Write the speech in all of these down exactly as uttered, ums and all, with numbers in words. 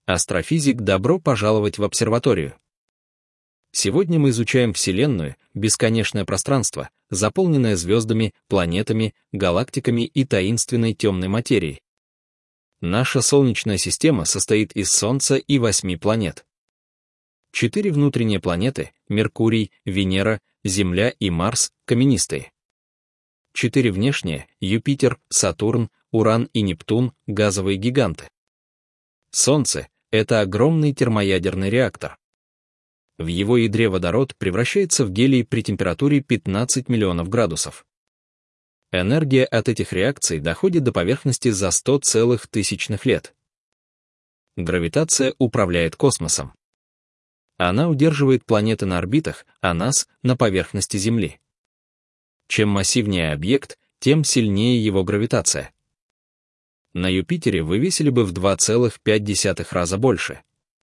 Астрофизик, добро пожаловать в обсерваторию. Сегодня мы изучаем Вселенную, бесконечное пространство, заполненное звездами, планетами, галактиками и таинственной темной материей. Наша Солнечная система состоит из Солнца и восьми планет. Четыре внутренние планеты — Меркурий, Венера, Земля и Марс — каменистые. Четыре внешние — Юпитер, Сатурн, Уран и Нептун — газовые гиганты. Солнце — это огромный термоядерный реактор. В его ядре водород превращается в гелий при температуре пятнадцать миллионов градусов. Энергия от этих реакций доходит до поверхности за сто целых тысячных лет. Гравитация управляет космосом. Она удерживает планеты на орбитах, а нас — на поверхности Земли. Чем массивнее объект, тем сильнее его гравитация. На Юпитере вы весили бы в два целых пять десятых раза больше.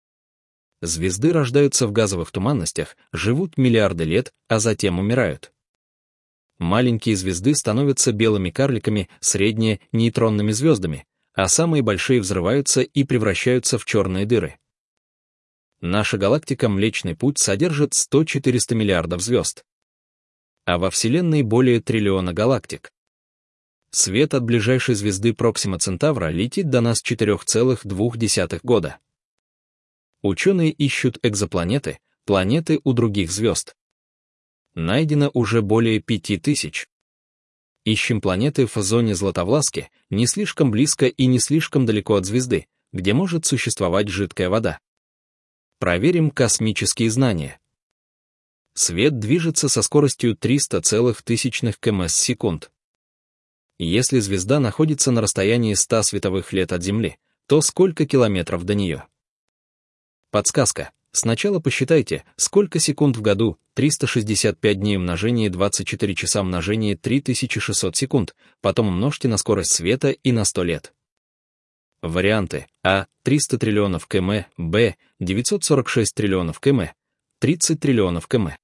Звезды рождаются в газовых туманностях, живут миллиарды лет, а затем умирают. Маленькие звезды становятся белыми карликами, средние — нейтронными звездами, а самые большие взрываются и превращаются в черные дыры. Наша галактика Млечный Путь содержит сто-четыреста миллиардов звезд. А во Вселенной более триллиона галактик. Свет от ближайшей звезды Проксима Центавра летит до нас четыре целых две десятых года. Ученые ищут экзопланеты, планеты у других звезд. Найдено уже более пяти тысяч. Ищем планеты в зоне Златовласки, не слишком близко и не слишком далеко от звезды, где может существовать жидкая вода. Проверим космические знания. Свет движется со скоростью триста целых тысячных км в секунд. Если звезда находится на расстоянии ста световых лет от Земли, то сколько километров до нее? Подсказка. Сначала посчитайте, сколько секунд в году, триста шестьдесят пять дней умножение двадцать четыре часа умножение три тысячи шестьсот секунд, потом умножьте на скорость света и на сто лет. Варианты. А. триста триллионов км, Б. девятьсот сорок шесть триллионов км, тридцать триллионов км.